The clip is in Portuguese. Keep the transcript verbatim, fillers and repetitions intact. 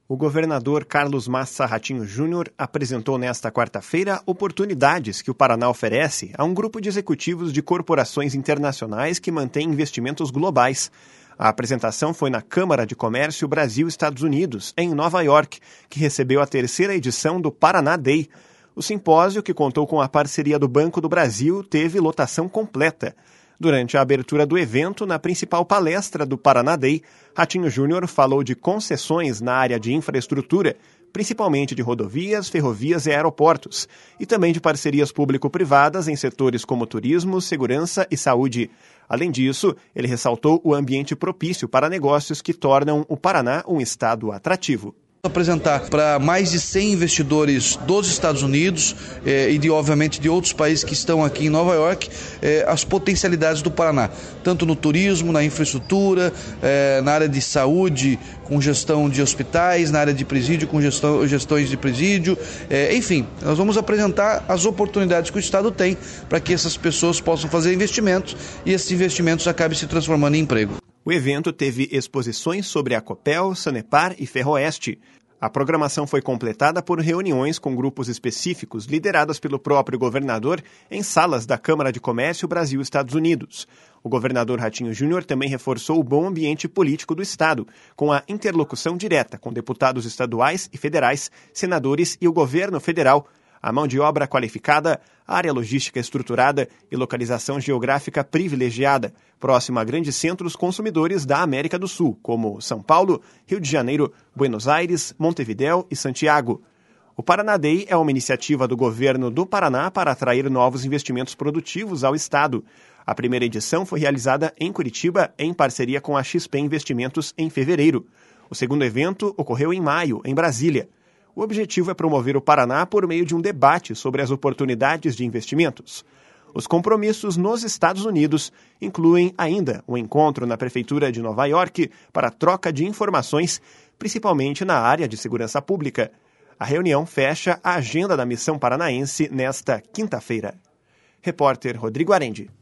O governador Carlos Massa Ratinho Júnior apresentou nesta quarta-feira oportunidades que o Paraná oferece a um grupo de executivos de corporações internacionais que mantém investimentos globais. A apresentação foi na Câmara de Comércio Brasil-Estados Unidos, em Nova York, que recebeu a terceira edição do Paraná Day. O simpósio, que contou com a parceria do Banco do Brasil, teve lotação completa. Durante a abertura do evento, na principal palestra do Paraná Day, Ratinho Júnior falou de concessões na área de infraestrutura, principalmente de rodovias, ferrovias e aeroportos, e também de parcerias público-privadas em setores como turismo, segurança e saúde. Além disso, ele ressaltou o ambiente propício para negócios que tornam o Paraná um estado atrativo. Apresentar para mais de cem investidores dos Estados Unidos eh, e de, obviamente, de outros países que estão aqui em Nova York, eh, as potencialidades do Paraná, tanto no turismo, na infraestrutura, eh, na área de saúde, com gestão de hospitais, na área de presídio, com gestão, gestões de presídio, eh, enfim, nós vamos apresentar as oportunidades que o Estado tem para que essas pessoas possam fazer investimentos e esses investimentos acabem se transformando em emprego. O evento teve exposições sobre a Copel, Sanepar e Ferroeste. A programação foi completada por reuniões com grupos específicos lideradas pelo próprio governador em salas da Câmara de Comércio Brasil-Estados Unidos. O governador Ratinho Júnior também reforçou o bom ambiente político do Estado, com a interlocução direta com deputados estaduais e federais, senadores e o governo federal, a mão de obra qualificada, área logística estruturada e localização geográfica privilegiada, próxima a grandes centros consumidores da América do Sul, como São Paulo, Rio de Janeiro, Buenos Aires, Montevidéu e Santiago. O Paraná Day é uma iniciativa do governo do Paraná para atrair novos investimentos produtivos ao estado. A primeira edição foi realizada em Curitiba, em parceria com a X P Investimentos, em fevereiro. O segundo evento ocorreu em maio, em Brasília. O objetivo é promover o Paraná por meio de um debate sobre as oportunidades de investimentos. Os compromissos nos Estados Unidos incluem ainda um encontro na Prefeitura de Nova York para troca de informações, principalmente na área de segurança pública. A reunião fecha a agenda da missão paranaense nesta quinta-feira. Repórter Rodrigo Arendi.